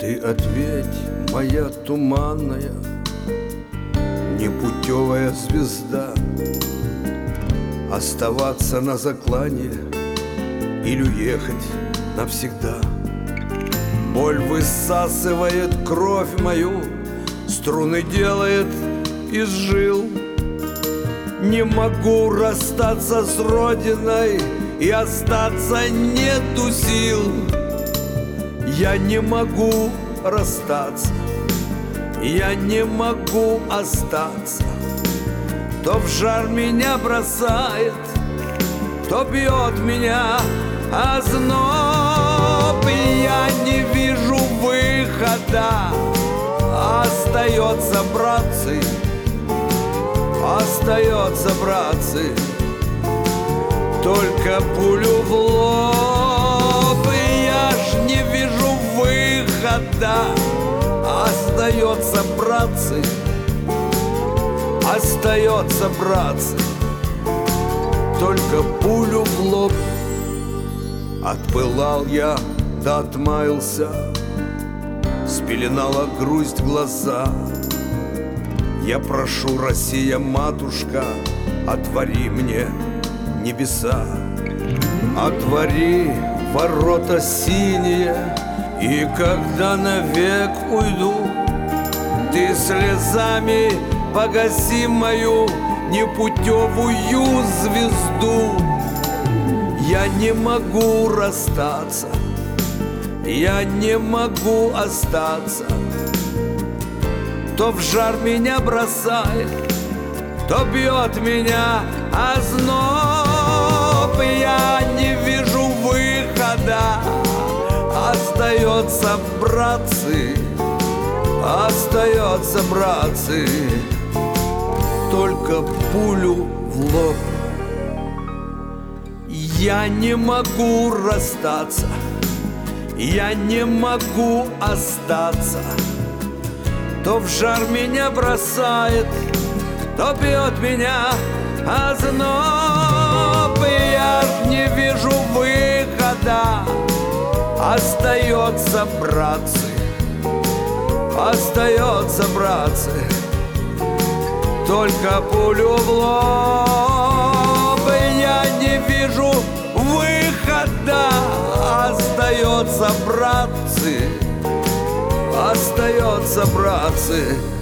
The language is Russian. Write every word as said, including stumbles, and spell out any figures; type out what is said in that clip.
Ты ответь, моя туманная, непутевая звезда, оставаться на заклане или уехать навсегда. Боль высасывает кровь мою, струны делает из жил. Не могу расстаться с родиной, и остаться нету сил. Я не могу расстаться, я не могу остаться. То в жар меня бросает, то бьет меня озноб. Я не вижу выхода, остается, братцы, остается, братцы, только пулю в лоб. Я ж не вижу выхода, остается, братцы, остается, братцы, только пулю в лоб. Отпылал я, да отмаялся, спеленала грусть глаза. Я прошу, Россия, матушка, отвори мне небеса. Отвори ворота синие, и когда навек уйду, ты слезами погаси мою непутевую звезду. Я не могу расстаться, я не могу остаться. То в жар меня бросает, то бьет меня озноб. Я не вижу выхода, остается, братцы, остается, братцы, только пулю в лоб. Я не могу расстаться, я не могу остаться. То в жар меня бросает, то бьет меня озноб. Я ж не вижу выхода, остается, братцы, остается, братцы, только пулю в лоб. Я не вижу выхода, остается, братцы, остается, братцы,